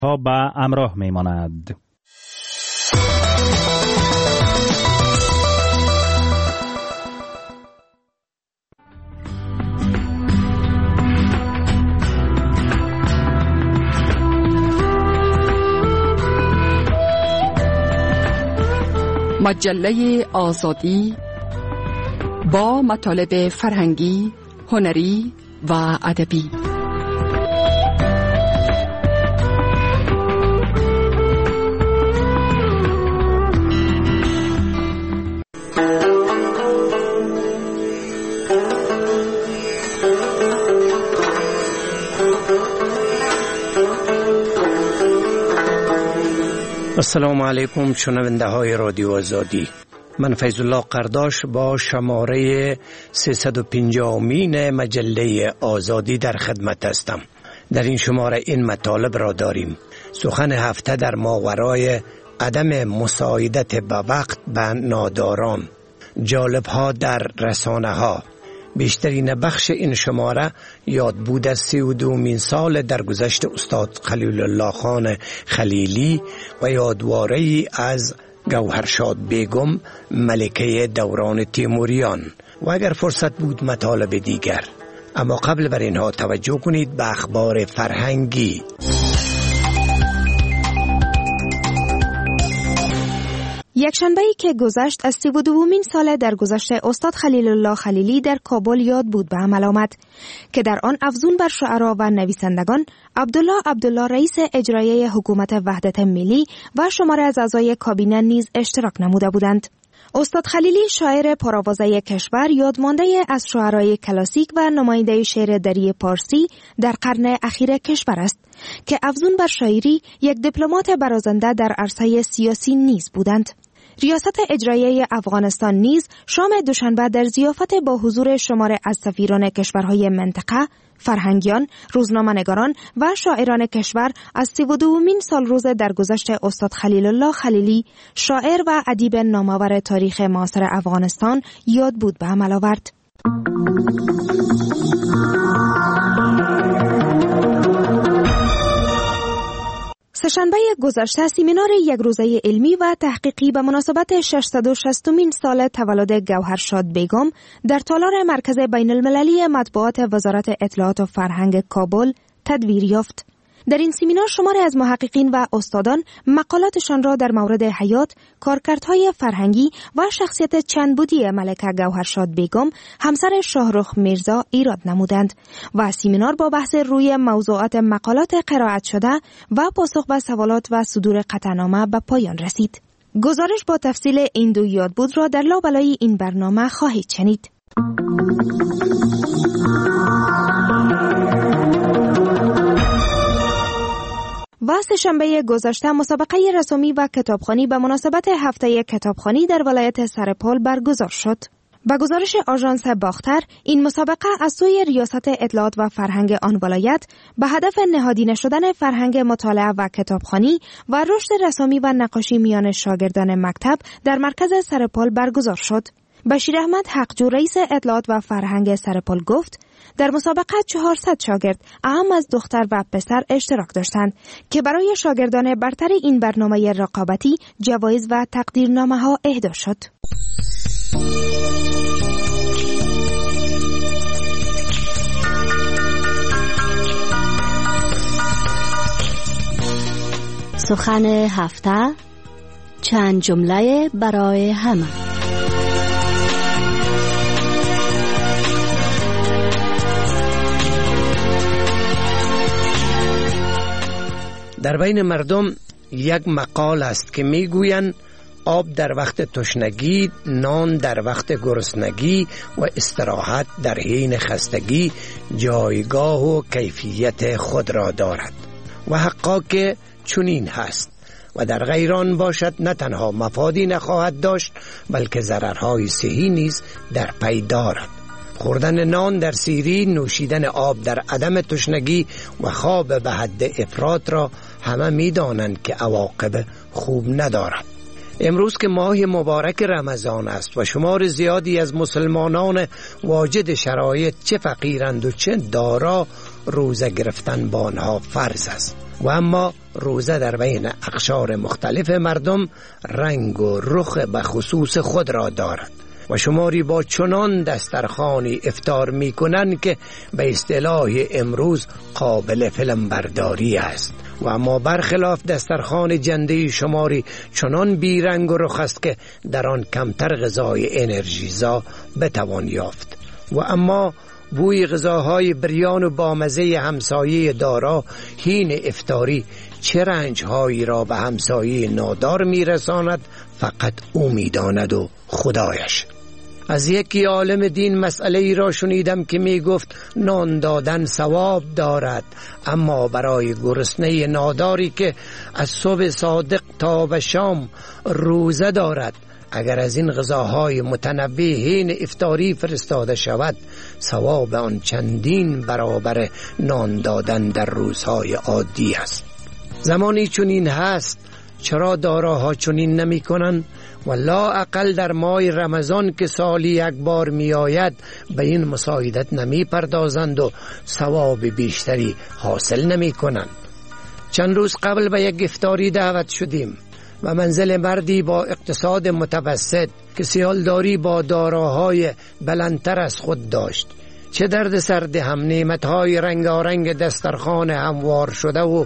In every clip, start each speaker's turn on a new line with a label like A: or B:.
A: ها به همراه می ماند.
B: مجله آزادی با مطالب فرهنگی، هنری و ادبی.
C: السلام علیکم شنونده های رادیو آزادی. من فیض الله قرداش با شماره 350مین مجله آزادی در خدمت هستم. در این شماره این مطالب را داریم: سخن هفته در ماورای عدم مساعدت به وقت به ناداران، جالب‌ها در رسانه ها. بیشترین بخش این شماره یاد بود از 32مین سال درگذشت استاد خلیل الله خان خلیلی و یادواره‌ای از گوهرشاد بیگم ملکه دوران تیموریان و اگر فرصت بود مطالب دیگر. اما قبل بر اینها توجه کنید به اخبار فرهنگی.
D: یکشنبه‌ای که گذشت از 32مین سال درگذشت استاد خلیل الله خلیلی در کابل یاد بود به عمل آمد که در آن افزون بر شعرا و نویسندگان عبدالله رئیس اجرایی حکومت وحدت ملی و شماره از اعضای کابینه نیز اشتراک نموده بودند. استاد خلیلی شاعر پرآوازه کشور، یادمانده از شعرای کلاسیک و نماینده شعر دری پارسی در قرن اخیر کشور است که افزون بر شاعری یک دیپلمات برازنده در عرصه سیاسی نیز بودند. ریاست اجرایی افغانستان نیز شام دوشنبه در ضیافت با حضور شمار از سفیران کشورهای منطقه، فرهنگیان، روزنامه‌نگاران و شاعران کشور از 32مین سال روز درگذشت استاد خلیل الله خلیلی، شاعر و ادیب نامآور تاریخ معاصر افغانستان، یاد بود به عمل آورد. سه‌شنبه گذشته سمینار یک روزه علمی و تحقیقی به مناسبت 660مین سال تولد گوهرشاد بیگم در تالار مرکز بین المللی مطبوعات وزارت اطلاعات و فرهنگ کابل تدویر یافت. در این سمینار شماری از محققین و استادان مقالاتشان را در مورد حیات، کارکردهای فرهنگی و شخصیت چندبعدی ملکه گوهرشاد بیگم، همسر شاهرخ میرزا، ایراد نمودند و سمینار با بحث روی موضوعات مقالات قرائت شده و پاسخ به سوالات و صدور قطعنامه به پایان رسید. گزارش با تفصیل این دو یادبود را در لابلای این برنامه خواهید شنید. و سه‌شنبه گذشته مسابقه رسومی و کتابخوانی به مناسبت هفته کتابخوانی در ولایت سرپل برگزار شد. به گزارش آژانس باختر، این مسابقه از سوی ریاست اطلاعات و فرهنگ آن ولایت به هدف نهادینه شدن فرهنگ مطالعه و کتابخوانی و رشد رسومی و نقاشی میان شاگردان مکتب در مرکز سرپل برگزار شد. بشیر احمد حقجو رئیس اطلاعات و فرهنگ سرپل گفت در مسابقه 400 شاگرد اعم از دختر و پسر اشتراک داشتند که برای شاگردان برتر این برنامه رقابتی جوایز و تقدیرنامه ها اهدا شد.
E: سخن هفته، چند جمله برای همه.
C: در بین مردم یک مقال است که میگویند آب در وقت تشنگی، نان در وقت گرسنگی و استراحت در حین خستگی جایگاه و کیفیت خود را دارد و حقا که چنین هست و در غیران باشد نه تنها مفادی نخواهد داشت بلکه ضررهای صحی نیز در پی دارد. خوردن نان در سیری، نوشیدن آب در عدم تشنگی و خواب به حد افراط را همه می دانند که عواقب خوب ندارد. امروز که ماه مبارک رمضان است و شمار زیادی از مسلمانان واجد شرایط چه فقیرند و چه دارا، روزه گرفتن با آنها فرض است و اما روزه در بین اقشار مختلف مردم رنگ و رخ به خصوص خود را دارد و شماری با چنان دسترخوانی افطار می کنند که به اصطلاح امروز قابل فیلم برداری است و اما برخلاف دسترخوان جنده شماری چنان بیرنگ و رخ است که در آن کمتر غذای انرژیزا بتوان یافت و اما بوی غذاهای بریان و بامزه همسایه دارا حین افطاری چه رنجهایی را به همسایه نادار میرساند فقط او میداند و خدایش. از یکی عالم دین مسئله ای را شنیدم که می گفت نان دادن ثواب دارد، اما برای گرسنه ناداری که از صبح صادق تا به شام روزه دارد اگر از این غذاهای متنوع حین افطاری فرستاده شود ثواب آن چندین برابر نان دادن در روزهای عادی است. زمانی چنین هست چرا داراها چنین نمی کنند؟ و لا اقل در ماه رمضان که سالی یک بار می آید به این مساعدت نمی پردازند و ثواب بیشتری حاصل نمی کنند. چند روز قبل به یک افطاری دعوت شدیم و منزل مردی با اقتصاد متوسط که سیالداری با داراهای بلندتر از خود داشت. چه درد سرد هم نعمتهای رنگارنگ دسترخوان هموار شده و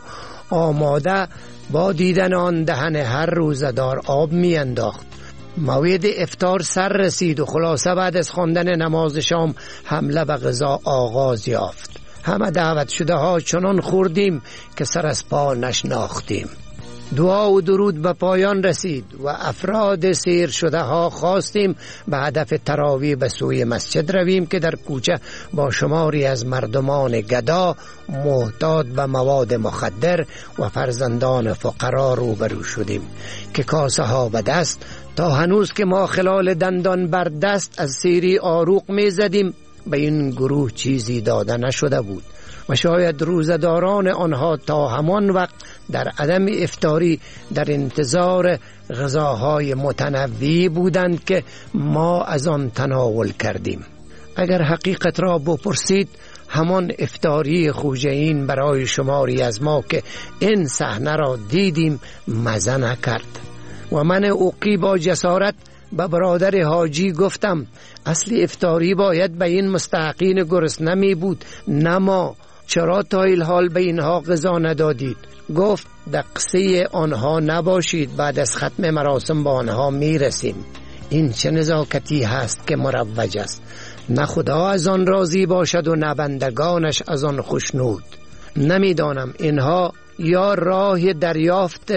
C: آماده با دیدن آن دهن هر روزدار آب می انداخت. موعد افطار سر رسید و خلاصه بعد از خواندن نماز شام حمله به غذا آغاز یافت. همه دعوت شده ها چنان خوردیم که سر از پا نشناختیم. دعا و درود به پایان رسید و افراد سیر شده ها خواستیم به هدف تراویح به سوی مسجد رویم که در کوچه با شماری از مردمان گدا محتاج به مواد مخدر و فرزندان فقرا روبرو شدیم که کاسه ها به دست تا هنوز که ما خلال دندان بر دست از سیری آروق می زدیم به این گروه چیزی داده نشده بود و شاید روزداران آنها تا همان وقت در عدم افطاری در انتظار غذاهای متنوعی بودند که ما از آن تناول کردیم. اگر حقیقت را بپرسید همان افطاری خوجین برای شماری از ما که این صحنه را دیدیم مزه نکرد و من اوقی با جسارت به برادر حاجی گفتم اصلی افطاری باید به این مستحقین گرسنه می بود نه ما، چرا تا الحال به اینها غذا ندادید؟ گفت دقصه آنها نباشید، بعد از ختم مراسم با آنها می رسیم. این چه نزاکتی هست که مروج است؟ نه خدا از آن راضی باشد و نه بندگانش از آن خوشنود. نمیدانم اینها یا راه دریافت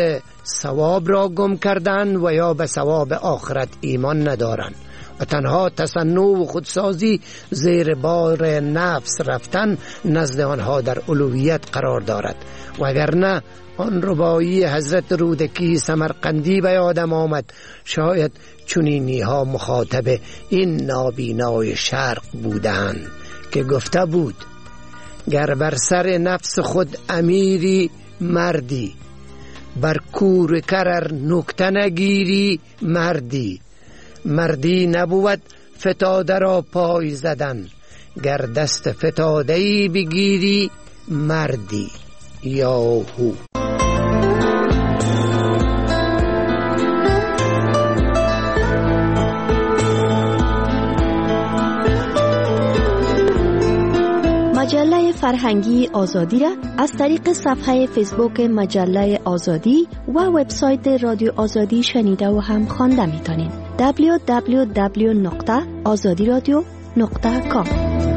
C: ثواب را گم کردن و یا به ثواب آخرت ایمان ندارن و تنها تصنع و خودسازی زیر بار نفس رفتن نزد آنها در الوهیت قرار دارد و اگر نه آن ربایی حضرت رودکی سمرقندی به یادم آمد شاید چنینی ها مخاطب این نابینای شرق بودند که گفته بود گر بر سر نفس خود امیری مردی بر کور کرر نکته نگیری مردی مردی نبود فتاده را پای زدن گر دست فتاده‌ای بگیری مردی. یاهو
E: مجله فرهنگی آزادی را از طریق صفحه فیسبوک مجله آزادی و وبسایت رادیو آزادی شنیده و هم خوانده می‌تونید. www.azadiradio.com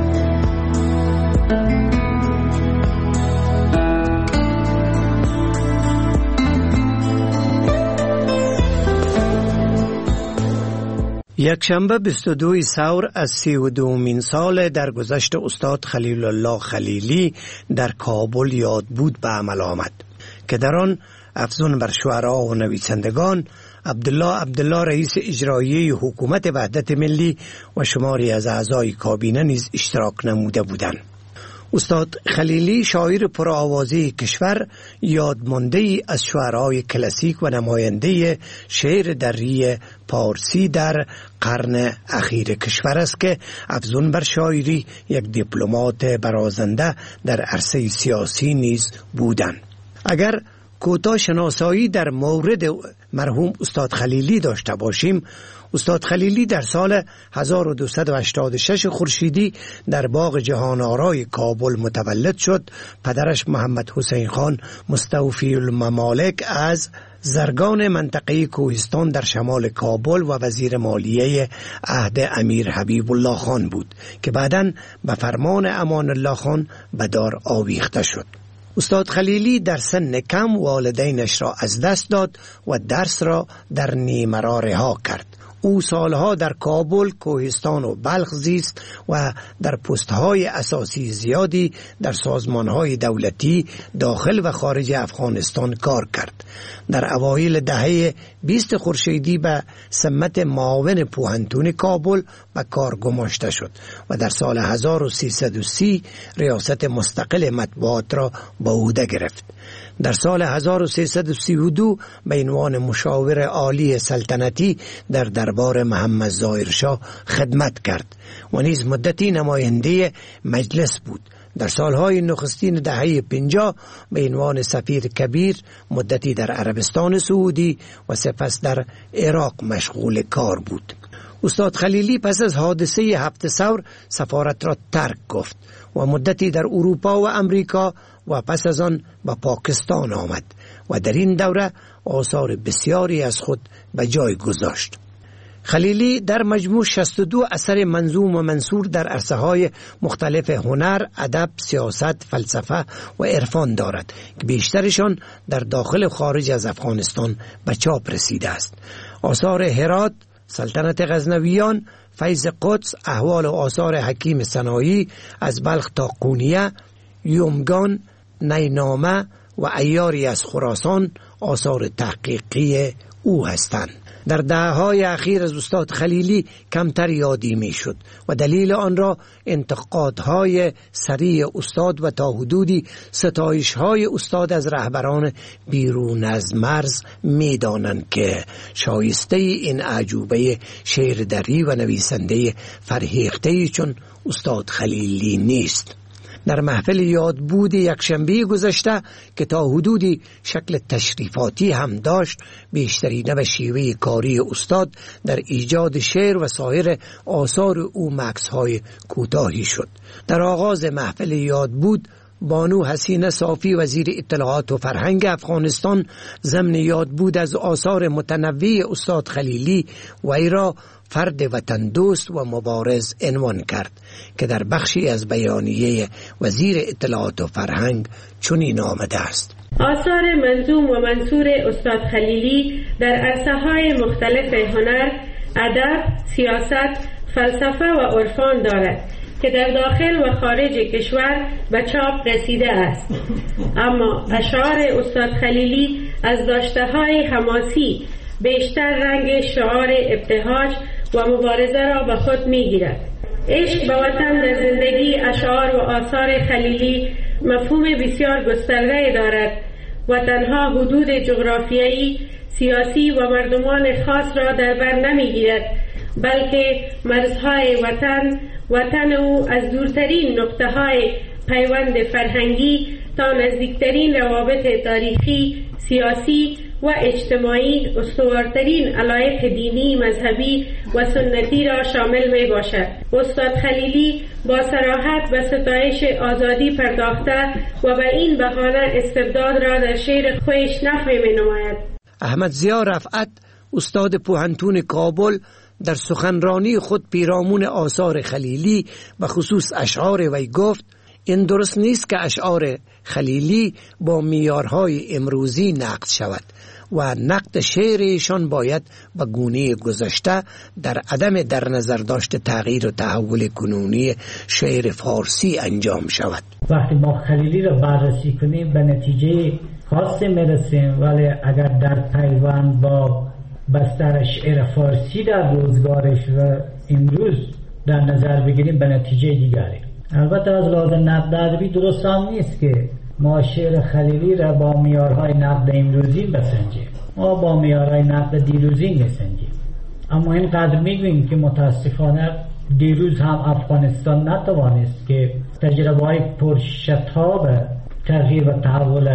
C: یک شنبه 22 ثور از 32مین سال درگذشت استاد خلیل الله خلیلی در کابل یاد بود به عمل آمد که در آن افزون بر شعرا و نویسندگان عبدالله رئیس اجرایی حکومت وحدت ملی و شماری از اعضای کابینه نیز اشتراک نموده بودند. استاد خلیلی شاعر پرآوازه کشور یادمانده ای از شعرهای کلاسیک و نماینده شعر دری پارسی در قرن اخیر کشور است که افزون بر شاعری یک دیپلمات برازنده در عرصه سیاسی نیز بودند. اگر کوتاه شناسایی در مورد مرحوم استاد خلیلی داشته باشیم، استاد خلیلی در سال 1286 خورشیدی در باغ جهان آرای کابل متولد شد. پدرش محمد حسین خان مستوفی الممالک از زرگان منطقه کوهستان در شمال کابل و وزیر مالیه عهد امیر حبیب الله خان بود که بعداً به فرمان امان الله خان به دار آویخته شد. استاد خلیلی در سن کم والدینش را از دست داد و درس را در نیمه رها کرد. او سالها در کابل، کوهستان و بلخ زیست و در پست‌های اساسی زیادی در سازمان‌های دولتی داخل و خارج افغانستان کار کرد. در اوایل دهه 20 خورشیدی به سمت معاون پوهنتون کابل به کار گماشته شد و در سال 1330 ریاست مستقل مطبوعات را به عهده گرفت. در سال 1332 به عنوان مشاور عالی سلطنتی در دربار محمد ظاهر شاه خدمت کرد و نیز مدتی نماینده مجلس بود. در سالهای نخستین دهه 50 به عنوان سفیر کبیر مدتی در عربستان سعودی و سپس در عراق مشغول کار بود. استاد خلیلی پس از حادثه 7 ثور سفارت را ترک گفت و مدتی در اروپا و امریکا و پس از آن به پاکستان آمد و در این دوره آثار بسیاری از خود به جای گذاشت. خلیلی در مجموع 62 اثر منظوم و منثور در عرصه‌های مختلف هنر، ادب، سیاست، فلسفه و عرفان دارد که بیشترشان در داخل و خارج از افغانستان به چاپ رسیده است. آثار هرات، سلطنت غزنویان، فیض قدس، احوال و آثار حکیم سنایی از بلخ تا قونیه، یومگان، نینامه و ایاری از خراسان آثار تحقیقی او هستند. در دهه‌های اخیر از استاد خلیلی کمتر یادی می شد و دلیل آن را انتقادهای سریع استاد و تا حدودی ستایش‌های استاد از رهبران بیرون از مرز می دانند که شایسته این اعجوبه شعر دری و نویسنده فرهیخته چون استاد خلیلی نیست. در محفل یادبود یکشنبه گذشته که تا حدودی شکل تشریفاتی هم داشت، بیشترینه به شیوه کاری استاد در ایجاد شعر و سایر آثار او مکث‌های کوتاهی شد. در آغاز محفل یادبود بانو حسینه صافی وزیر اطلاعات و فرهنگ افغانستان ضمن یادبود از آثار متنوع استاد خلیلی وی را فرد وطن دوست و مبارز عنوان کرد که در بخشی از بیانیه وزیر اطلاعات و فرهنگ چنین آمده است:
F: آثار منظوم و منثور استاد خلیلی در عرصه‌های مختلف هنر، ادب، سیاست، فلسفه و عرفان دارد که در داخل و خارج کشور به چاپ رسیده است. اما اشعار استاد خلیلی از داشته‌های حماسی بیشتر رنگ شعار ابتهاج و مبارزه را به خود می‌گیرد. عشق به وطن در زندگی اشعار و آثار خلیلی مفهوم بسیار گسترده دارد و تنها حدود جغرافیایی، سیاسی و مردمان خاص را در بر نمی‌گیرد، بلکه مرزهای وطن او از دورترین نقطه‌های پیوند فرهنگی تا نزدیکترین روابط تاریخی، سیاسی و اجتماعی استوارترین علایق دینی، مذهبی و سنتی را شامل می باشد. استاد خلیلی با صراحت به ستایش آزادی پرداخته و به این بهانه استبداد را در شعر خودش نفی می نماید.
C: احمد ضیا رفعت استاد پوهنتون کابل در سخنرانی خود پیرامون آثار خلیلی و خصوص اشعار وی گفت: این درست نیست که اشعار خلیلی با معیارهای امروزی نقد شود و نقد شعرشان باید به گونه گذشته در عدم در نظر داشت تغییر و تحول کنونی شعر فارسی انجام شود.
G: وقتی ما خلیلی را بررسی کنیم به نتیجه خاصی میرسیم، ولی اگر در پیوند با بستر شعر فارسی در روزگارش و امروز در نظر بگیریم به نتیجه دیگری. البته از لحاظ نقد ادبی درست هم نیست که ما شعر خلیلی را با معیارهای نقد امروزی بسنجیم. ما با معیارهای نقد دیروزی میسنجیم. اما اینقدر میگوییم که متاسفانه دیروز هم افغانستان نتوانست که تجربه‌های پرشتاب تغییر و تحول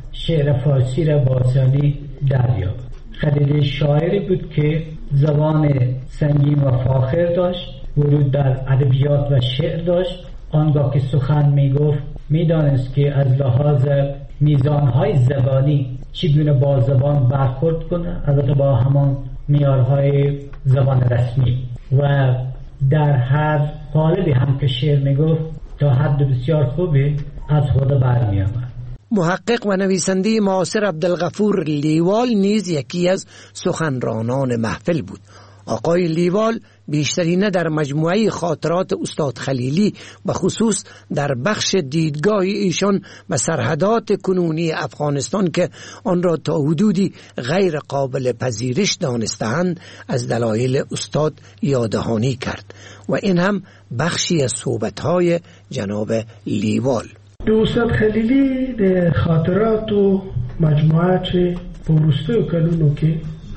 G: شعر فارسی را با آسانی دریافت. خلیلی شاعری بود که زبان سنگین و فاخر داشت، ورود در ادبیات و شعر داشت. آنگاه که سخن میگفت میدانست که از لحاظ میزانهای زبانی چگونه با زبان برخورد کنه، البته با همان معیارهای زبان رسمی، و در هر قالبی هم که شعر میگفت تا حد بسیار خوبی از خود برمی آمد.
C: محقق و نویسنده معاصر عبدالغفور لیوال نیز یکی از سخنرانان محفل بود. آقای لیوال بیشترینه در مجموعه خاطرات استاد خلیلی و خصوص در بخش دیدگاه ایشان و سرحدات کنونی افغانستان که آن را تا حدودی غیر قابل پذیرش دانستند از دلایل استاد یاددهانی کرد و این هم بخشی از صحبت‌های جناب لیوال.
H: استاد خلیلی در خاطرات و مجموعه چه پورسته و کلونو که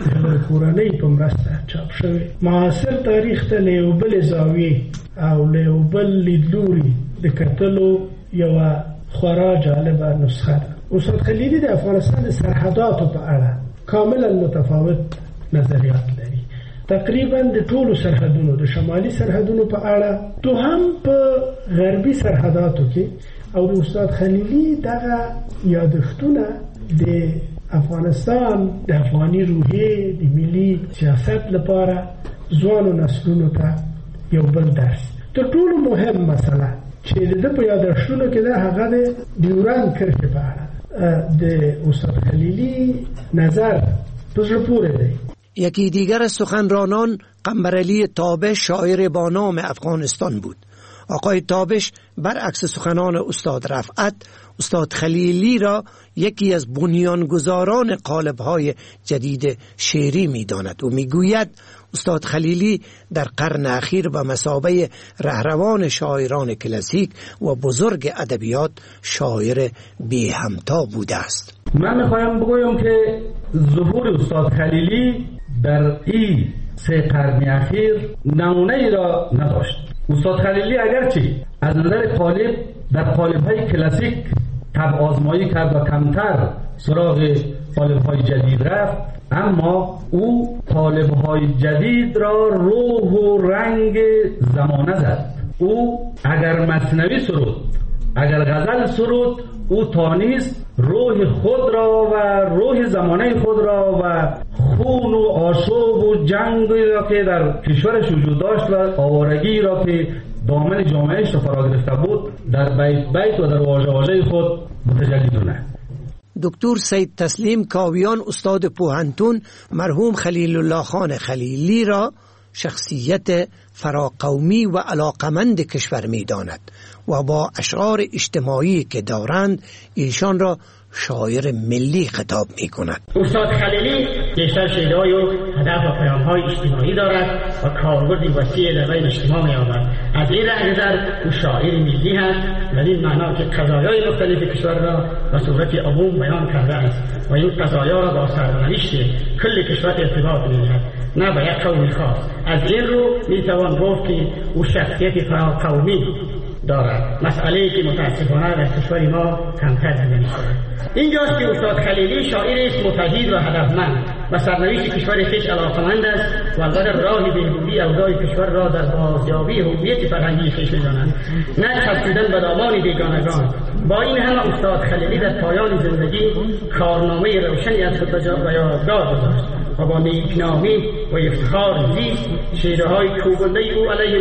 H: کورانه په مرسته چاپ شوی معاصر تاریخ ته له یو بل زاویې او له یو بل لیدلوري د کتلو یوه خورا جالبه نسخه ده. استاد خلیلی د افغانستان د سرحداتو په اړه کاملا متفاوت نظریات لري. تقریبا د ټولو سرحدونو د شمالي سرحدونو په اړه، تو هم په غربي سرحداتو کې، او د استاد خلیلی دغه یادښتونه د افغانستان د افغاني روحیې د ملي سیاست لپاره ځوانو نسلونو ته یو بل درس. تر ټولو مهم مسله چې د په یادښتونو کې ده هغه د ډیورند کرښې په اړه د استاد خلیلی نظر په زړه پورې دی.
C: یکی دیگر از سخنرانان قنبرعلی تابش شاعر با نام افغانستان بود. آقای تابش برعکس سخنان استاد رفعت، استاد خلیلی را یکی از بنیانگذاران قالب‌های جدید شعری می‌داند و می‌گوید استاد خلیلی در قرن اخیر به مثابه رهروان شاعران کلاسیک و بزرگ ادبیات شاعر بی همتا بوده است.
I: من می‌خواهم بگویم که ظهور استاد خلیلی در این 3 قرن اخیر نمونه‌ای را نداشت. استاد خلیلی اگرچه از نظر قالب در قالب‌های کلاسیک طبع آزمایی کرد و کمتر سراغ قالب‌های جدید رفت، اما او قالب‌های جدید را روح و رنگ زمانه زد. او اگر مثنوی سرود، اگر غزل سرود، او تانیست روح خود را و روح زمانه خود را و خون و آشوب و جنگی را که در کشورش وجود داشت و آوارگی را که دامن جامعهش را فرا گرفته بود در بیت بیت و در واژه واژه خود متجلی دونه.
C: دکتر سید تسلیم کاویان استاد پوهنتون مرحوم خلیل الله خان خلیلی را شخصیت فراقومی و علاقمند کشور می داند و با اشعار اجتماعی که دارند ایشان را شاعر ملی خطاب می کند.
J: استاد خلیلی بیشتر شعرهای و هدف و پیام‌های اجتماعی دارد و کاربردی وسیع در بین اجتماع می‌یابد. از این نظر او شاعر ملی است و این معنا که قضایای مختلف کشور را به صورت عموم بیان کرده است و این قضایا را با سرنوشت کل کشور ارتباط می‌دهد، نه به یک قوم خاص. از این رو می‌توان گفت که او شخصیت فراقومی دارد، مسئله‌ای که متاسفانه در کشور ما کمتر دیده می‌شود. اینجاست که استاد خلیلی شاعری است متحد و هدفمند و سرنوشت کشور خویش علاقه‌مند است و البته راه بهبودی اوضاع کشور را در بازیابی هویت فرهنگی خویش می‌داند، نه چسبیدن به دامان بیگانگان. با این همه استاد خلیلی در پایان زندگی کارنامه روشنی از خود به یادگار گذاشت و با نیکنامی و افتخار زیست. شعرهای کوبنده او علیه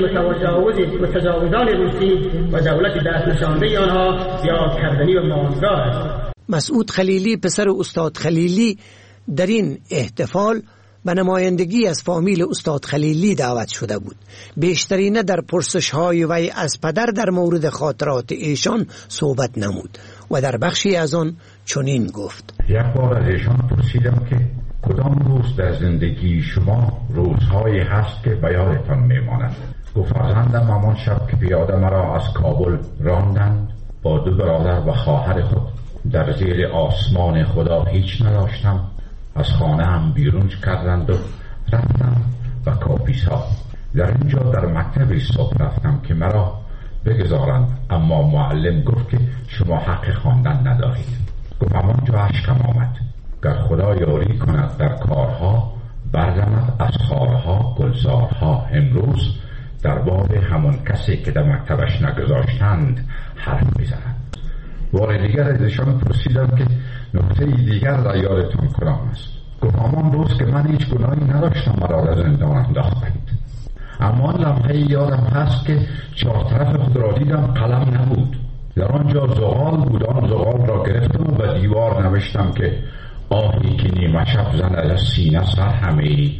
J: متجاوزان روسی و دولت دست نشانده آنها یاد کردنی و ماندگار است.
C: مسعود خلیلی پسر استاد خلیلی در این احتفال به نمایندگی از فامیل استاد خلیلی دعوت شده بود. بیشترینه در پرسش‌های وی از پدر در مورد خاطرات ایشان صحبت نمود و در بخشی از آن چنین گفت:
K: یک بار از ایشان پرسیدم که کدام روز در زندگی شما روزهایی هست که به یادتان میماند؟ گفت فرزندم همان شب که پیاده مرا از کابل راندند با 2 برادر و خواهر خود در زیر آسمان خدا هیچ نداشتم، از خانه هم بیرون کردند و رفتم و کاپیسا. در اینجا در مکتب صبح رفتم که مرا بگذارند، اما معلم گفت که شما حق خواندن ندارید. گفت همانجا اشکم آمد، گر خدا یاری کند در کارها، برزند از خارها گلزارها. امروز در باب همون کسی که در مکتبش نگذاشتند حرف میزند. بار دیگر از ایشان پرسیدم که نکته دیگر را یادتون کدام است. گفت همان روز که من هیچ گناهی نداشتم مرا در زندان انداختند. اما لمحه یادم هست که چهار طرف خود را دیدم، قلم نبود، در آنجا زغال بود. آن زغال را گرفتم و دیوار نوشتم که آهی که نیمه شب زند از سینه سر همه،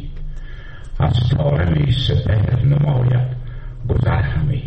K: از طارمی سپهر نماید گذر همه.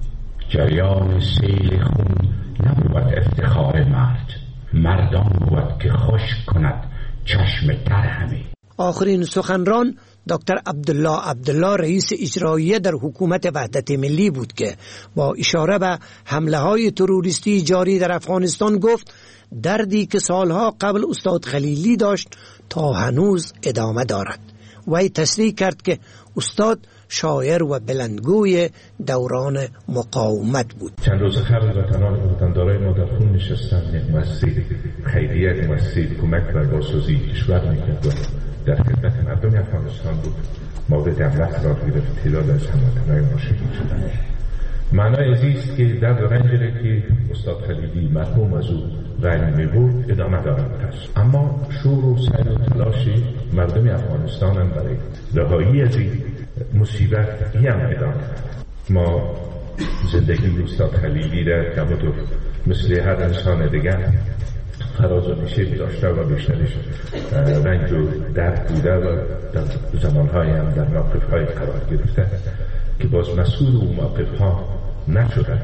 K: جریان سیل خون نبود افتخار مرد، مردان بود که خوش کند چشم تر همه.
C: آخرین سخنران دکتر عبدالله رئیس اجرایی در حکومت وحدت ملی بود که با اشاره به حمله های تروریستی جاری در افغانستان گفت دردی که سالها قبل استاد خلیلی داشت تا هنوز ادامه دارد. وی تصریح کرد که استاد شاعر و بلندگوی دوران مقاومت بود.
L: چند روز قبل وطندارای ما در خون نشستند. یک مسجد خیریه، یک مسجد کمک و بازسازی کشور میکرد و در خدمت مردم افغانستان بود. مورد حمله قرار گرفت. تعداد از هموطنان ما شهید شدند. معنای ازیست که در رنجی که استاد خلیلی مرحوم از او رنج میبود ادامه دارد است. اما شور و سعی و تلاش مردم افغانستان هم برای رهایی از این مصیبت هم ادامه دارد. ما زندگی استاد خلیلی را که مثل هر انسان دیگر فراز و نشیب داشته و بیشترش رنج و درد بوده و در زمانهای هم در موقفهای قرار گرفته که باز مسئول و موقفها نشده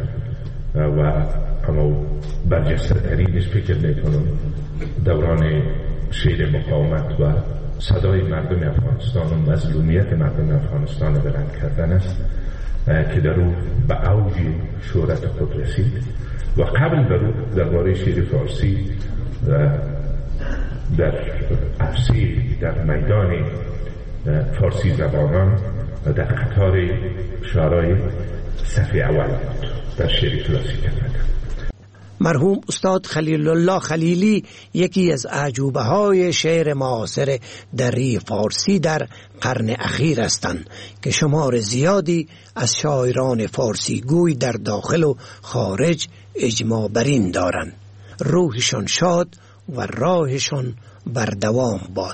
L: و اما برجسته ترینش فکر میکنم دوران شیر مقاومت و صدای مردم افغانستان و مظلومیت مردم افغانستان رو بلند کردن است که در او به اوج شهرت خود رسید و قبل بر او درباره شیر فارسی در عرصه در میدان فارسی زبانان و در قطار شعرهای صف اول بود در شعر کلاسیک کردن.
C: مرحوم استاد خلیل الله خلیلی یکی از اعجوبه های شعر معاصر دری فارسی در قرن اخیر هستند که شمار زیادی از شاعران فارسی گوی در داخل و خارج اجماع بر این دارند. روحشان شاد و راهشان بر دوام باد.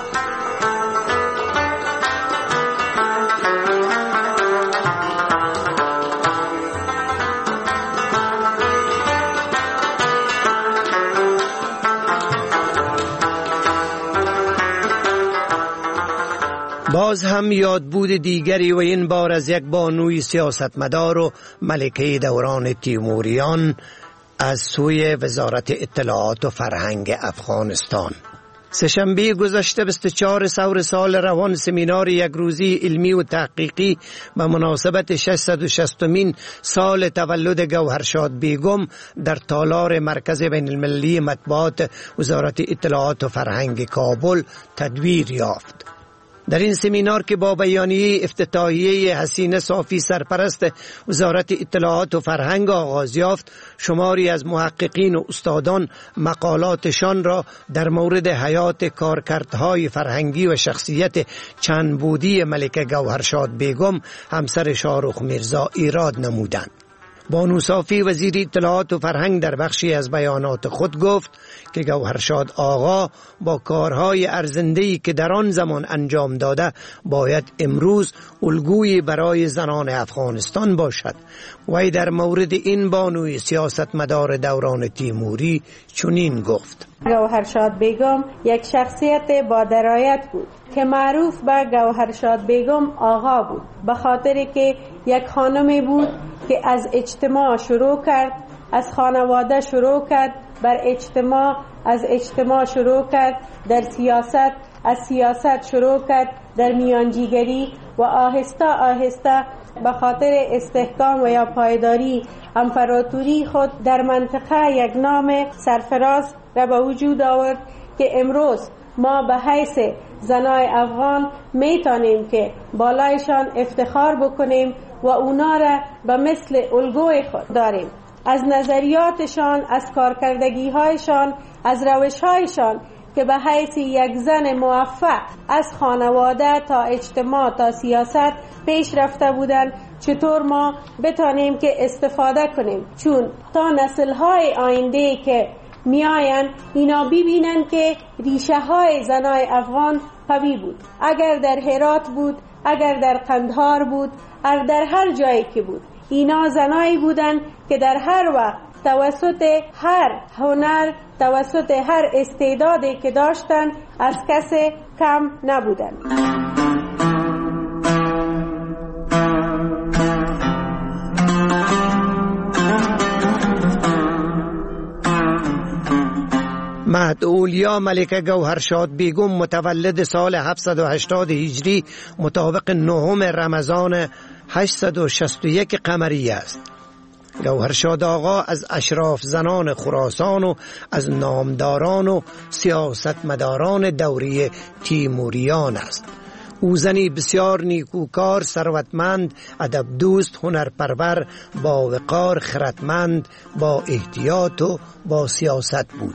C: باز هم یادبود دیگری و این بار از یک بانوی سیاستمدار و ملکه دوران تیموریان از سوی وزارت اطلاعات و فرهنگ افغانستان. سه‌شنبه گذشته 24 سور سال روان سمینار یک روزی علمی و تحقیقی به مناسبت 660مین سال تولد گوهرشاد بیگم در تالار مرکز بین المللی مطبوعات وزارت اطلاعات و فرهنگ کابل تدویر یافت. در این سمینار که با بیانیه افتتاحیه حسینه صافی سرپرست وزارت اطلاعات و فرهنگ آغاز یافت، شماری از محققین و استادان مقالاتشان را در مورد حیات کارکردهای فرهنگی و شخصیت چند بودی ملکه گوهرشاد بیگم همسر شاهرخ میرزا ایراد نمودند. بانو صافی وزیر اطلاعات و فرهنگ در بخشی از بیانات خود گفت که گوهرشاد آقا با کارهای ارزنده‌ای که در آن زمان انجام داده باید امروز الگویی برای زنان افغانستان باشد. وی در مورد این بانوی سیاستمدار دوران تیموری چنین گفت:
F: گوهرشاد بیگم یک شخصیت با درایت بود که معروف به گوهرشاد بیگم آقا بود، به خاطر که یک خانمی بود که از اجتماع شروع کرد، از خانواده شروع کرد، بر اجتماع، از اجتماع شروع کرد، در سیاست، از سیاست شروع کرد در میانجیگری و آهسته آهسته به خاطر استحکام و یا پایداری امپراتوری خود در منطقه یک نام سرفراز را به وجود آورد که امروز ما به حیث زنای افغان میتونیم که بالایشان افتخار بکنیم و اونا را به مثل الگوی خود داریم. از نظریاتشان، از کارکردگی هایشان از روش‌هایشان که به حیث یک زن موفق از خانواده تا اجتماع تا سیاست پیش رفته بودند چطور ما بتانیم که استفاده کنیم، چون تا نسل‌های آینده که میآیند اینا ببینن که ریشه های زنای افغان قوی بود. اگر در هرات بود، اگر در قندهار بود، اگر در هر جایی که بود، اینا زنایی بودن که در هر وقت توسط هر هنر، توسط هر استعدادی که داشتن از کسی کم نبودن.
C: مهداولیا ملکه گوهرشاد بیگم متولد سال 780 هجری مطابق 9 رمضان 861 قمری است. گوهرشاد آقا از اشراف زنان خراسان و از نامداران و سیاستمداران دوره تیموریان است. او زنی بسیار نیکوکار، ثروتمند، ادب دوست، هنرپرور، با وقار، خردمند، با احتیاط و با سیاست بود.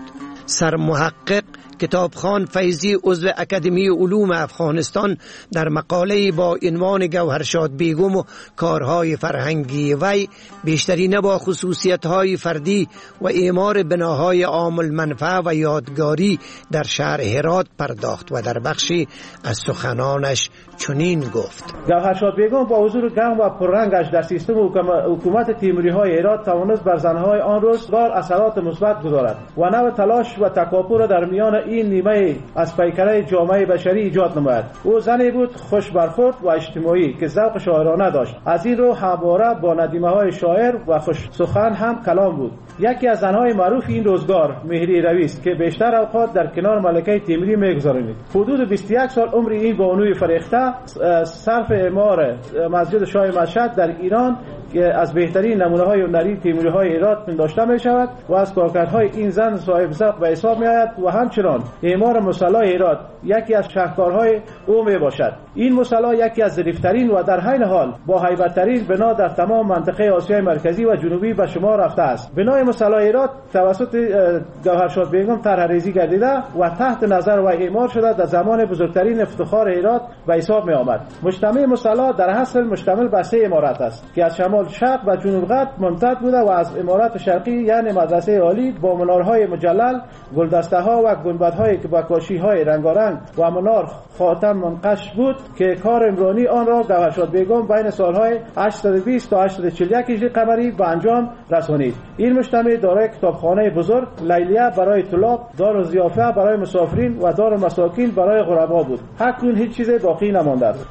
C: سرمحقق کتابخوان فیضی عضو اکادمی علوم افغانستان در مقاله با عنوان گوهرشاد بیگم و کارهای فرهنگی وی بیشترین با خصوصیت‌های فردی و اعمار بناهای عام المنفعه و یادگاری در شهر هرات پرداخت و در بخشی از سخنانش چنین گفت:
M: گوهرشاد بیگم با حضور گرم و پررنگش در سیستم حکومت تیموری‌های هرات توانست بر زنهای آن روزگار اثرات مثبت گذارد و نوع تلاش و تکاپو را در میان این نیمه از پیکره جامعه بشری ایجاد نماید. او زنی بود خوش برخورد و اجتماعی که ذوق شاعرانه داشت. از این رو همواره با ندیمه‌های شاعر و خوش سخن هم کلام بود. یکی از زنهای معروف این روزگار مهری روی است که بیشتر اوقات در کنار ملکه تیموری می‌گذرانید. حدود 21 سال عمر این بانوی فرهیخته صرف اعمار مسجد شاه مشهد در ایران که از بهترین نمونه‌های هنری تیموری‌های هرات پنداشته می‌شود و از کارکردهای این زن صاحب ذوق به حساب می‌آید و همچنان اعمار مصلی هرات یکی از شاهکارهای او میباشد. این مصلی یکی از ظریف‌ترین و در عین حال با هیبت‌ترین بنا در تمام منطقه آسیای مرکزی و جنوبی به شمار رفته است. بنای مصلی هرات توسط گوهرشاد بیگم طرح‌ریزی گردیده و تحت نظر و اعمار شده در زمان بزرگترین افتخار هرات به حساب می‌آمد. مجتمع مصلی در اصل مشتمل بر 3 عمارت است که از شمال شرق و جنوب غرب ممتد بوده و از عمارت شرقی یعنی مدرسه عالی با منارهای مجلل، گلدسته‌ها و گنبدهای با کاشی‌های رنگارنگ و منار خاتم منقش بود که کار عمرانی آن را گوهرشاد بیگم بین سالهای 820 تا 841 هجری قمری به انجام رسانید. این مجتمع دارای کتابخانه بزرگ، لیلیه برای طلاب، دار ضیافه برای مسافرین و دار مساکین برای غربا بود. اکنون هیچ چیز باقی نمانده است.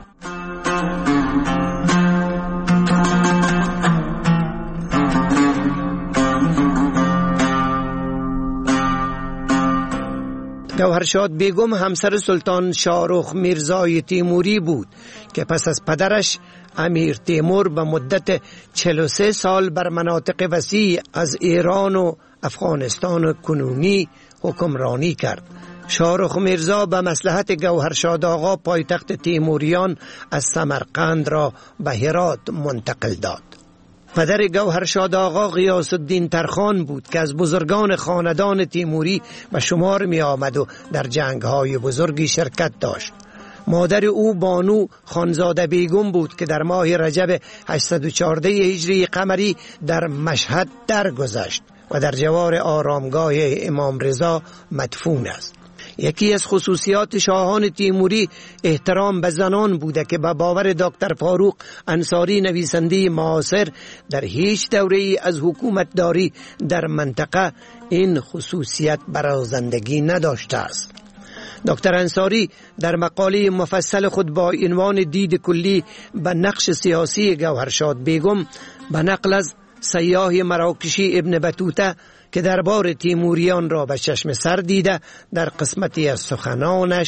C: گوهرشاد بیگم همسر سلطان شاهرخ میرزای تیموری بود که پس از پدرش امیر تیمور به مدت 43 سال بر مناطق وسیع از ایران و افغانستان کنونی حکمرانی کرد. شاهرخ میرزا به مصلحت گوهرشاد آقا پایتخت تیموریان از سمرقند را به هرات منتقل داد. پدر گوهرشاد آقا غیاث الدین ترخان بود که از بزرگان خاندان تیموری به شمار می آمد و در جنگ‌های بزرگی شرکت داشت. مادر او بانو خانزاده بیگم بود که در ماه رجب 814 هجری قمری در مشهد درگذشت و در جوار آرامگاه امام رضا مدفون است. یکی از خصوصیات شاهان تیموری احترام به زنان بوده که به باور دکتر فاروق انصاری نویسنده معاصر در هیچ دوره‌ای از حکومتداری در منطقه این خصوصیت برازندگی نداشته است. دکتر انصاری در مقاله مفصل خود با عنوان دید کلی به نقش سیاسی گوهرشاد بیگم به نقل از سیاح مراکشی ابن بطوطه که دربار تیموریان را به چشم سر دیده در قسمتی از سخنانش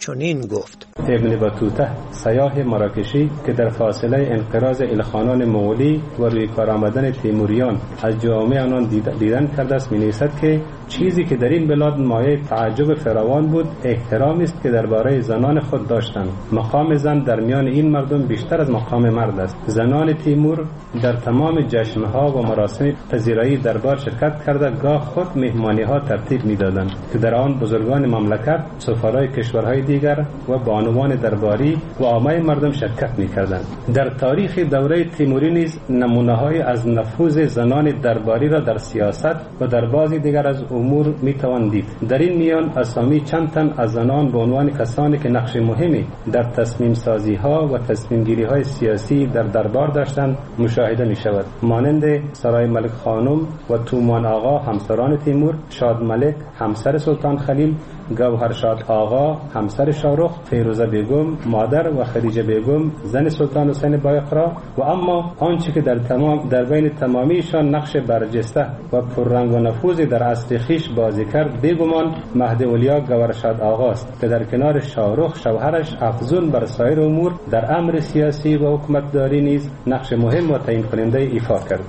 C: چنین گفت:
N: ابن بطوطه سیاح مراکشی که در فاصله انقراض الخانان مغولی و روی کار آمدن تیموریان از جامعه آنان دیدن کرده است می‌نویسد که چیزی که در این بلاد مایه تعجب فراوان بود احترامی است که درباره زنان خود داشتند. مقام زن در میان این مردم بیشتر از مقام مرد است. زنان تیمور در تمام جشن‌ها و مراسم پذیرایی دربار شرکت کرده، گاه خود مهمانی‌ها ترتیب می‌دادند که در آن بزرگان مملکت، سفرای کشورهای دیگر و بانوان درباری و عامه مردم شرکت می‌کردند. در تاریخ دوره تیموری نیز نمونه‌های از نفوذ زنان درباری را در سیاست و در بعضی دیگر از امور می‌توان دید. در این میان اسامی چند تن از زنان به عنوان کسانی که نقش مهمی در تصمیم سازی‌ها و تصمیم گیری‌های سیاسی در دربار داشتند مشاهده می‌شود، مانند سرای ملک خانم و تومان آقا همسران تیمور، شاد ملک همسر سلطان خلیل، گوهرشاد آقا همسر شاهرخ، فیروزه بیگم مادر و خدیجه بیگم زن سلطان حسین بایقرا. و اما آنچه که در بین تمامیشان نقش برجسته و پررنگ و نفوذی در اصل خویش بازی کرد، بیگمان مهد اولیا گوهرشاد آقا است که در کنار شاهرخ شوهرش افزون بر سایر امور در امر سیاسی و حکومتداری نیز نقش مهم و تعیین کننده ایفا کرد.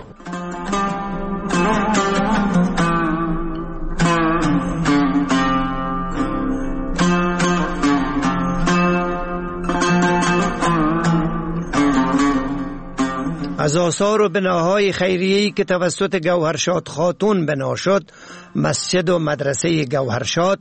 C: از آثار و بناهای خیریه‌ای که توسط گوهرشاد خاتون بنا شد، مسجد و مدرسه گوهرشاد،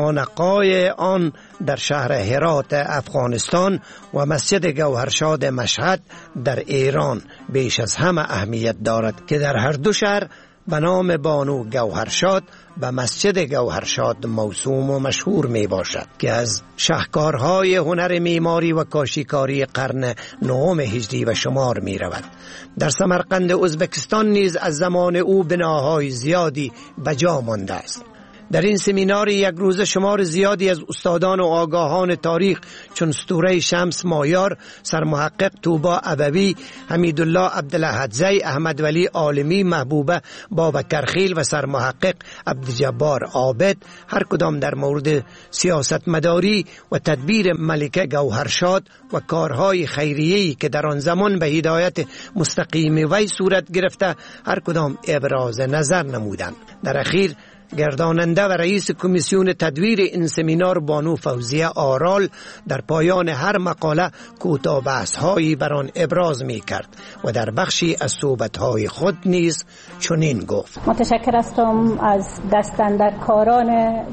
C: خانقاه آن در شهر هرات افغانستان و مسجد گوهرشاد مشهد در ایران بیش از همه اهمیت دارد که در هر دو شهر به نام بانو گوهرشاد به مسجد گوهرشاد موسوم و مشهور می باشد که از شاهکارهای هنر معماری و کاشیکاری قرن نهم هجری و شمار می رود. در سمرقند ازبکستان نیز از زمان او بناهای زیادی بجا مانده است. در این سمینار یک روزه شمار زیادی از استادان و آگاهان تاریخ چون اسطوره شمس مایار، سرمحقق توبا ابوی، حمیدالله عبدالاحدزی، احمد ولی عالمی، محبوبه بابکرخیل و سرمحقق عبدالجبار عابد هر کدام در مورد سیاست مداری و تدبیر ملکه گوهرشاد و کارهای خیریه‌ای که در آن زمان به هدایت مستقیم وی صورت گرفته هر کدام ابراز نظر نمودند. در اخیر گرداننده و رئیس کمیسیون تدویر این سمینار بانو فوزیه آرال در پایان هر مقاله کوتاه بحث‌هایی بر آن ابراز می‌کرد و در بخشی از صحبت‌های خود نیز چنین گفت:
O: متشکر هستم از دستاندرکاران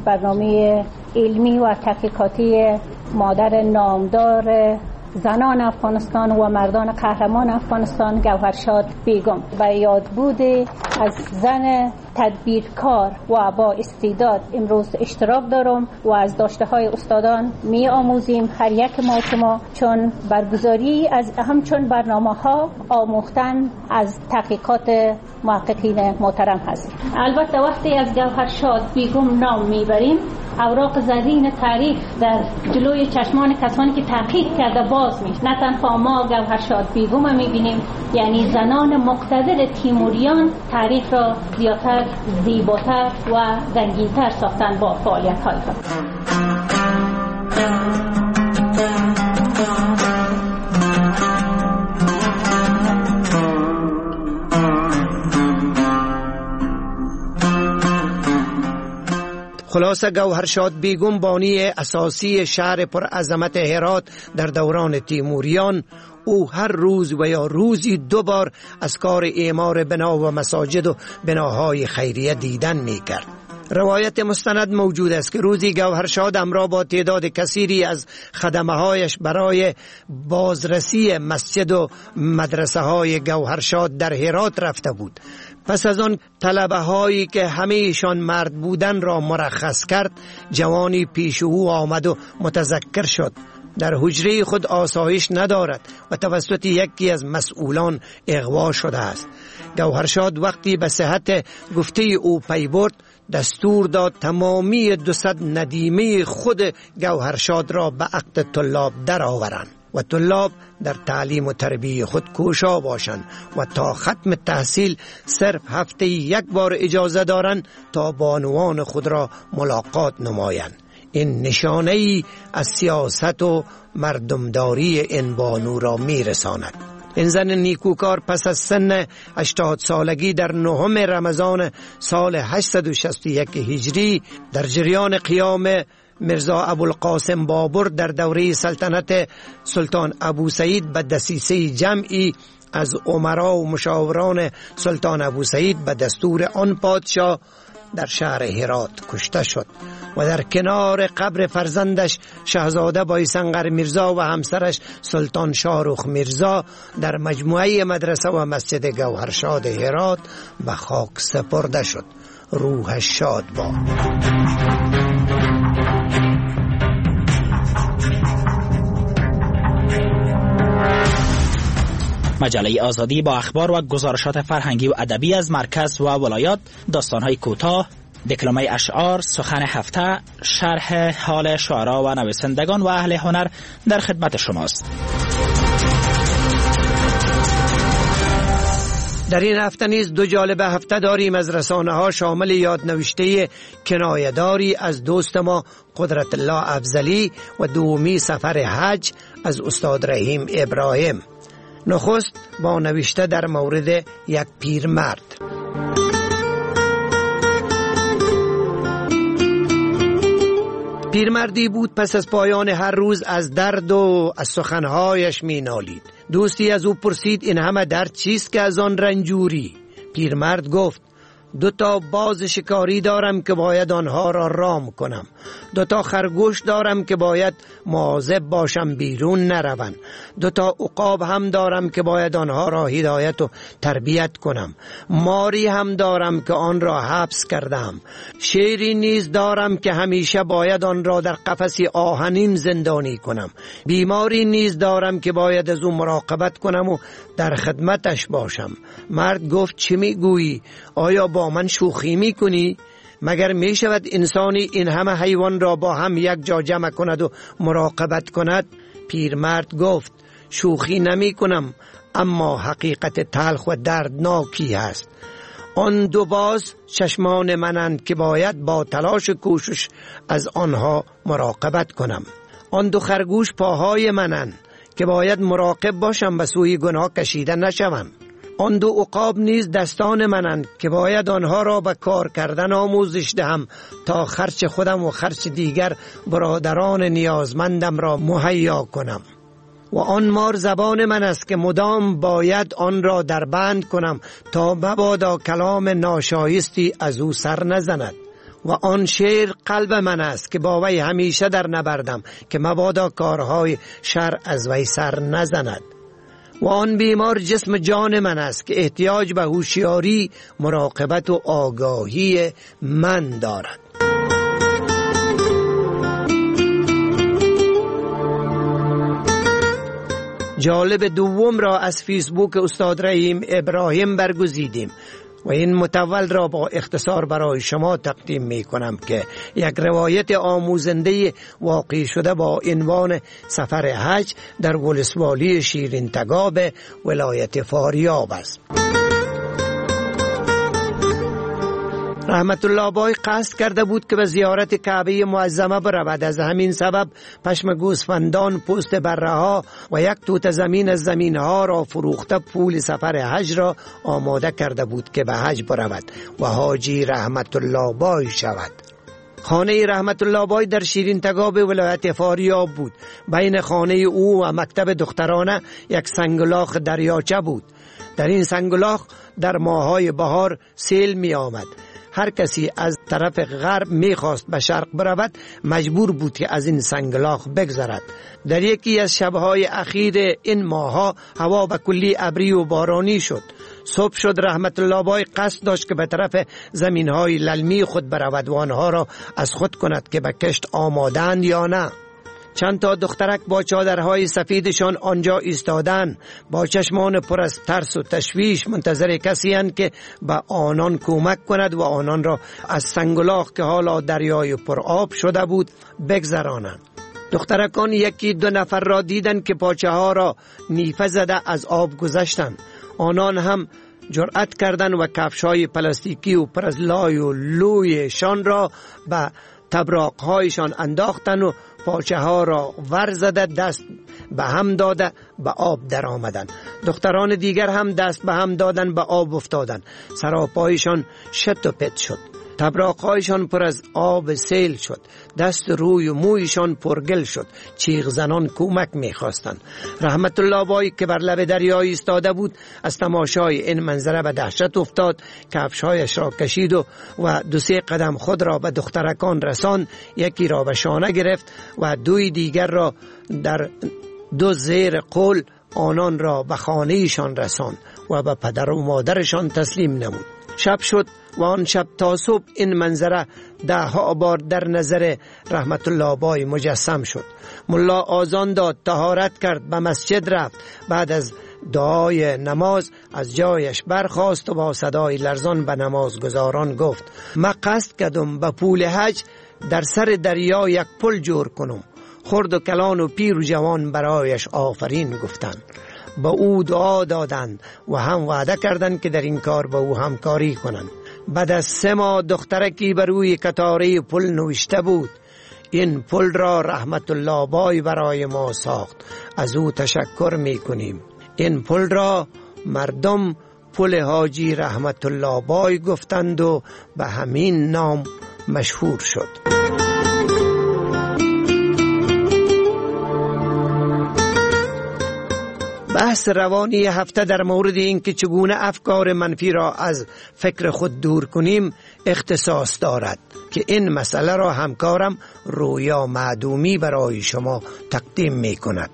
O: برنامه علمی و تحقیقاتی مادر نامدار زنان افغانستان و مردان قهرمان افغانستان گوهرشاد بیگم. به یادبود از زن تدبیرکار و با استعداد امروز اشتراک دارم و از داشته های استادان می آموزیم هر یک ما چون برگزاری از همچون برنامه ها آموختن از تحقیقات محققین محترم هست. البته وقتی از گوهرشاد بیگم نام میبریم اوراق زرین تاریخ در جلوی چشمان کسانی که تحقیق کرده باز میشه. نه تنها ما گوهرشاد بیگم میبینیم، یعنی زنان مقتدر تیموریان تاریخ را زیادتر، زیباتر و رنگین‌تر ساختن با فعالیت‌های خود.
C: خلاصه گوهرشاد بیگم بانی اساسی شهر پر عظمت هرات در دوران تیموریان، او هر روز و یا روزی 2 بار از کار اعمار بنا و مساجد و بناهای خیریه دیدن می کرد. روایت مستند موجود است که روزی گوهرشاد همراه با تعداد کثیری از خدمه‌هایش برای بازرسی مسجد و مدرسه های گوهرشاد در هرات رفته بود. پس از آن طلبه هایی که همه ایشان مرد بودن را مرخص کرد، جوانی پیش او آمد و متذکر شد در حجره خود آسایش ندارد و توسط یکی از مسئولان اغوا شده است. گوهرشاد وقتی به صحت گفته او پی برد، دستور داد تمامی 200 ندیمه خود گوهرشاد را به عقد طلاب در آورند و طلاب در تعلیم و تربیه خود کوشا باشند و تا ختم تحصیل صرف هفته 1 بار اجازه دارند تا بانوان خود را ملاقات نمایند. این نشانه ای از سیاست و مردمداری این بانو را می رساند. این زن نیکوکار پس از سن 80 سالگی در 9 رمضان سال 861 هجری در جریان قیام مرزا ابوالقاسم بابر در دوره سلطنت سلطان ابوسعید به دسیسه جمعی از امرا و مشاوران سلطان ابوسعید به دستور آن پادشاه در شهر هرات کشته شد و در کنار قبر فرزندش شاهزاده بایسنگر میرزا و همسرش سلطان شاهرخ میرزا در مجموعه مدرسه و مسجد گوهرشاد هرات به خاک سپرده شد. روحش شاد باد.
P: مجله آزادی با اخبار و گزارشات فرهنگی و ادبی از مرکز و ولایات، داستان‌های کوتاه، دکلمه اشعار، سخن هفته، شرح حال شعرا و نویسندگان و اهل هنر در خدمت شماست.
C: در این هفته نیز 2 جالب هفته داریم از رسانه ها، شامل یادنوشته کنایه‌داری از دوست ما قدرت الله افضلی و دومی سفر حج از استاد رحیم ابراهیم. نخست با نوشته در مورد یک پیرمرد. پیرمردی بود پس از پایان هر روز از درد و از سخنهایش می نالید. دوستی از او پرسید این همه درد چیست که از آن رنجوری؟ پیرمرد گفت 2 باز شکاری دارم که باید آنها را رام کنم. 2 خرگوش دارم که باید مواظب باشم بیرون نروند. 2 عقاب هم دارم که باید آنها را هدایت و تربیت کنم. ماری هم دارم که آن را حبس کردم. شیری نیز دارم که همیشه باید آن را در قفسی آهنین زندانی کنم. بیماری نیز دارم که باید از او مراقبت کنم و در خدمتش باشم. مرد گفت چه میگویی؟ آیا با من شوخی میکنی؟ مگر می شود انسانی این همه حیوان را با هم یک جا جمع کند و مراقبت کند؟ پیرمرد گفت شوخی نمی کنم، اما حقیقت تلخ و دردناکی هست. آن 2 باز چشمان منند که باید با تلاش و کوشش از آنها مراقبت کنم. آن 2 خرگوش پاهای منند که باید مراقب باشم به سوی گناه کشیده نشوم. آن 2 عقاب نیز دستان منند که باید آنها را به کار کردن آموزش دهم تا خرچ خودم و خرچ دیگر برادران نیازمندم را مهیا کنم. و آن مار زبان من است که مدام باید آن را در بند کنم تا مبادا کلام ناشایستی از او سر نزند. و آن شیر قلب من است که با وی همیشه در نبردم که مبادا کارهای شر از وی سر نزند. و آن بیمار جسم جان من است که احتیاج به هوشیاری، مراقبت و آگاهی من دارد. جالب دوم را از فیسبوک استاد رحیم ابراهیم برگزیدیم و این متول را با اختصار برای شما تقدیم می کنم که یک روایت آموزنده واقع شده با عنوان سفر حج در ولسوالی شیرین تگاب ولایت فاریاب است. رحمت الله بای قصد کرده بود که به زیارت کعبه معظمه برود. از همین سبب پشم گوسفندان، پوست بره ها و 1 توت زمین از زمین ها را فروخته پول سفر حج را آماده کرده بود که به حج برود و حاجی رحمت الله بای شود. خانه رحمت الله بای در شیرین تگاب ولایت فاریاب بود. بین خانه او و مکتب دخترانه یک سنگلاخ دریاچه بود. در این سنگلاخ در ماهای بهار سیل می آمد. هر کسی از طرف غرب میخواست به شرق برود مجبور بود که از این سنگلاخ بگذرد. در یکی از شبهای اخیر این ماها هوا به کلی ابری و بارانی شد. صبح شد. رحمت الله بای قصد داشت که به طرف زمینهای للمی خود برود و آنها را از خود کند که به کشت آمادند یا نه. چند تا دخترک با چادرهای سفیدشان آنجا ایستادند، با چشمان پر از ترس و تشویش منتظر کسی اند که به آنان کمک کند و آنان را از سنگلاخ که حالا دریای پر آب شده بود بگذرانند. دخترکان 1-2 نفر را دیدند که پاچه ها را نیفه زده از آب گذشتند. آنان هم جرأت کردند و کفش‌های پلاستیکی و پر از لای و لویشان را به طبراق‌هایشان انداختند و پاچه ها را ور زده دست به هم داده به آب در آمدن. دختران دیگر هم دست به هم دادن به آب افتادن. سراپایشان شت و پت شد. طبراق‌هایشان پر از آب سیل شد. دست روی و مویشان پرگل شد. چیغ زنان کمک می‌خواستند. رحمت الله بای که بر لب دریا ایستاده بود از تماشای این منظره به دهشت افتاد. کفش‌هایش را کشید و 2-3 قدم خود را به دخترکان رساند. یکی را به شانه گرفت و 2 دیگر را در 2 زیر قول آنان را به خانه‌شان رساند و به پدر و مادرشان تسلیم نمود. شب شد و آن شب تا صبح این منظره 10 بار در نظر رحمت الله بای مجسم شد. ملا آذان داد، طهارت کرد، به مسجد رفت. بعد از دعای نماز از جایش برخاست و با صدای لرزان به نمازگزاران گفت: من قصد کردم به پول حج در سر دریا یک پل جور کنم. خرد و کلان و پیر و جوان برایش آفرین گفتند. به او دعا دادند و هم وعده کردند که در این کار به او همکاری کنند. بعد از 3 ماه دخترکی بر روی کتاره پل نوشته بود: این پل را رحمت الله بای برای ما ساخت، از او تشکر می کنیم. این پل را مردم پل حاجی رحمت الله بای گفتند و به همین نام مشهور شد. بحث روانی هفته در مورد این که چگونه افکار منفی را از فکر خود دور کنیم اختصاص دارد که این مسئله را همکارم رویا معدومی برای شما تقدیم می کند.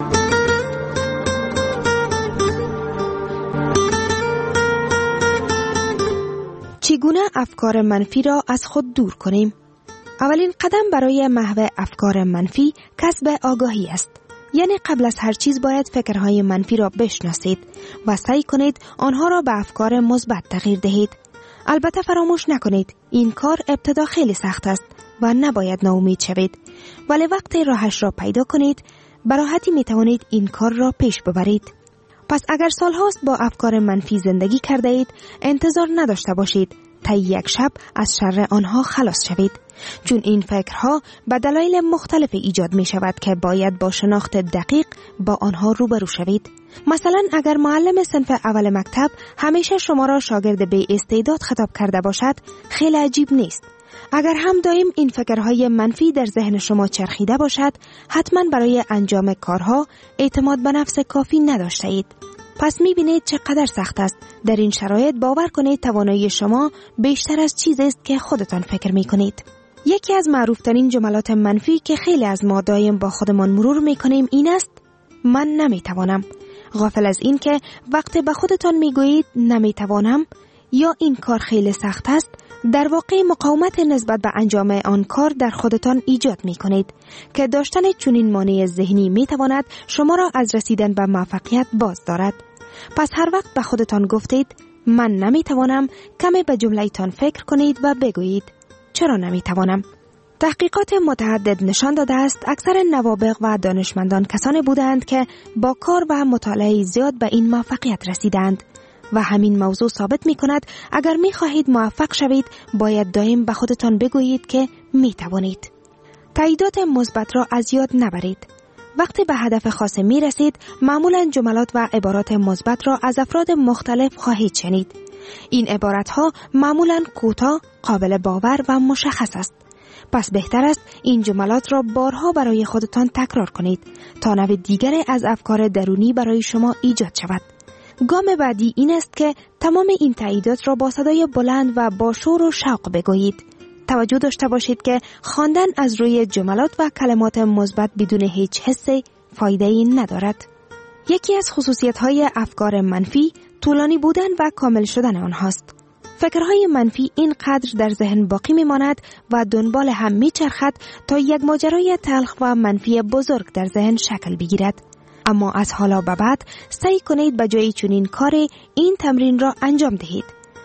D: چگونه افکار منفی را از خود دور کنیم؟ اولین قدم برای محو افکار منفی کسب آگاهی است. یعنی قبل از هر چیز باید فکرهای منفی را بشناسید و سعی کنید آنها را به افکار مثبت تغییر دهید. البته فراموش نکنید این کار ابتدا خیلی سخت است و نباید ناامید شوید، ولی وقتی راهش را پیدا کنید به راحتی می توانید این کار را پیش ببرید. پس اگر سالهاست با افکار منفی زندگی کرده اید انتظار نداشته باشید تا یک شب از شر آنها خلاص شوید، چون این فکرها به دلایل مختلف ایجاد می شود که باید با شناخت دقیق با آنها روبرو شوید. مثلا اگر معلم صنف اول مکتب همیشه شما را شاگرد بی استعداد خطاب کرده باشد خیلی عجیب نیست. اگر هم دائم این فکرهای منفی در ذهن شما چرخیده باشد حتما برای انجام کارها اعتماد به نفس کافی نداشته اید. پس می‌بینید چقدر سخت است. در این شرایط باور کنید توانایی شما بیشتر از چیزی است که خودتان فکر می‌کنید. یکی از معروفترین جملات منفی که خیلی از ما دائم با خودمان مرور می‌کنیم این است: من نمی‌توانم. غافل از این که وقتی به خودتان می‌گویید نمی‌توانم یا این کار خیلی سخت است، در واقع مقاومت نسبت به انجام آن کار در خودتان ایجاد می‌کنید که داشتن چنین مانع ذهنی می‌تواند شما را از رسیدن به موفقیت باز دارد. پس هر وقت به خودتان گفتید من نمی‌توانم، کمی به جمله‌تان فکر کنید و بگویید چرا نمی‌توانم؟ تحقیقات متعدد نشان داده است اکثر نوابغ و دانشمندان کسانی بودند که با کار و مطالعه زیاد به این موفقیت رسیدند و همین موضوع ثابت می‌کند اگر می‌خواهید موفق شوید باید دائم به خودتان بگویید که می‌توانید. تاییدات مثبت را از یاد نبرید. وقتی به هدف خاص می‌رسید معمولاً جملات و عبارات مثبت را از افراد مختلف خواهید شنید. این عبارت‌ها معمولاً کوتاه، قابل باور و مشخص است. پس بهتر است این جملات را بارها برای خودتان تکرار کنید تا نوع دیگری از افکار درونی برای شما ایجاد شود. گام بعدی این است که تمام این تاییدات را با صدای بلند و با شور و شوق بگویید. توجه داشته باشید که خواندن از روی جملات و کلمات مثبت بدون هیچ حس فایده‌ای ندارد. یکی از خصوصیت‌های افکار منفی طولانی بودن و کامل شدن آنهاست. فکرهای منفی اینقدر در ذهن باقی میماند و دنبال هم میچرخد تا یک ماجرای تلخ و منفی بزرگ در ذهن شکل بگیرد. اما از حالا به بعد سعی کنید به جای چنین کاری این تمرین را انجام دهید.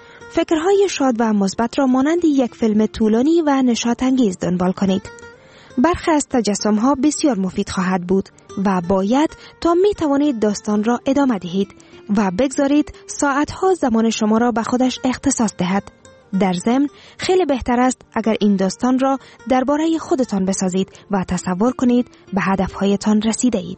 D: فکرهای شاد و مثبت را مانند یک فیلم طولانی و نشاط انگیز دنبال کنید. برخی از تجسم‌ها بسیار مفید خواهد بود و باید تا می توانید داستان را ادامه دهید و بگذارید ساعتها زمان شما را به خودش اختصاص دهد. در ضمن خیلی بهتر است اگر این داستان را درباره خودتان بسازید و تصور کنید به هدفهایتان رسیده اید.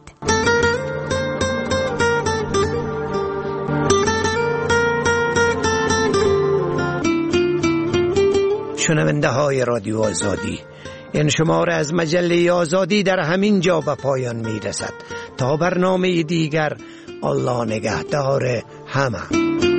C: شنونده های رادیو آزادی، این شماره از مجله آزادی در همین جا به پایان می رسد. تا برنامه دیگر، الله نگهدار همه.